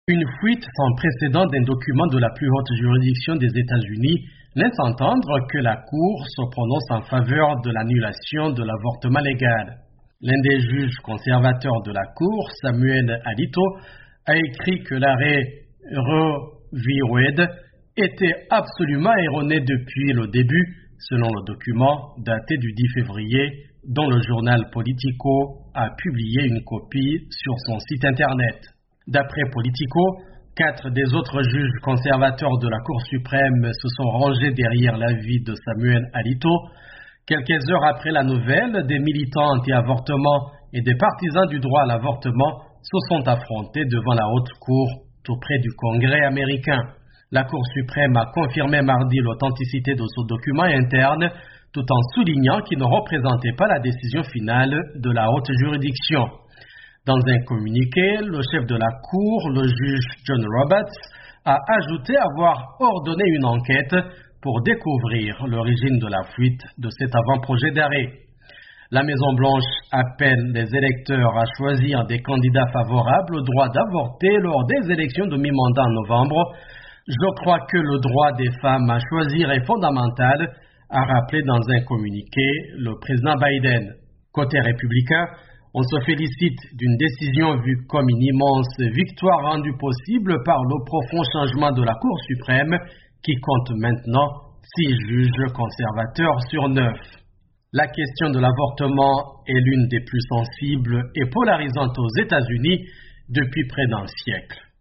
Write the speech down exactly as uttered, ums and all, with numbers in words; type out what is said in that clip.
Une fuite sans précédent d'un document de la plus haute juridiction des États-Unis laisse entendre que la Cour se prononce en faveur de l'annulation de l'avortement légal. L'un des juges conservateurs de la Cour, Samuel Alito, a écrit que l'arrêt Roe v. Wade était absolument erroné depuis le début, selon le document daté du dix février, dont le journal Politico a publié une copie sur son site internet. D'après Politico, quatre des autres juges conservateurs de la Cour suprême se sont rangés derrière l'avis de Samuel Alito. Quelques heures après la nouvelle, des militants anti-avortement et des partisans du droit à l'avortement se sont affrontés devant la haute cour tout près du Congrès américain. La Cour suprême a confirmé mardi l'authenticité de ce document interne tout en soulignant qu'il ne représentait pas la décision finale de la haute juridiction. Dans un communiqué, le chef de la Cour, le juge John Roberts, a ajouté avoir ordonné une enquête pour découvrir l'origine de la fuite de cet avant-projet d'arrêt. La Maison-Blanche appelle les électeurs à choisir des candidats favorables au droit d'avorter lors des élections de mi-mandat en novembre. Je crois que le droit des femmes à choisir est fondamental, a rappelé dans un communiqué le président Biden. Côté républicain, on se félicite d'une décision vue comme une immense victoire rendue possible par le profond changement de la Cour suprême qui compte maintenant six juges conservateurs sur neuf. La question de l'avortement est l'une des plus sensibles et polarisantes aux États-Unis depuis près d'un siècle.